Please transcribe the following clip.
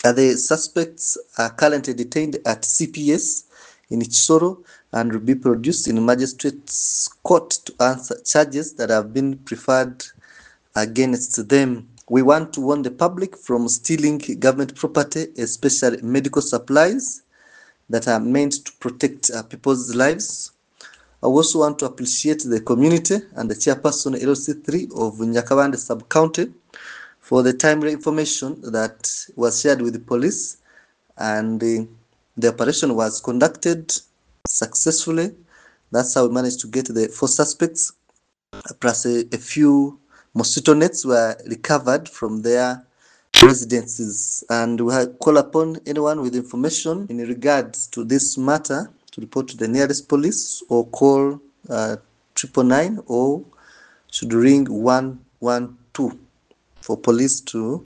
The suspects are currently detained at CPS in Chisoro and will be produced in magistrate's court to answer charges that have been preferred against them. We want to warn the public from stealing government property, especially medical supplies that are meant to protect people's lives. I also want to appreciate the community and the chairperson LC3 of Nyakabande sub-county for the timely information that was shared with the police, and the operation was conducted successfully. That's how we managed to get the 4 suspects, plus a few mosquito nets were recovered from their residences. And we call upon anyone with information in regards to this matter to report to the nearest police or call 999 or should ring 112 for police to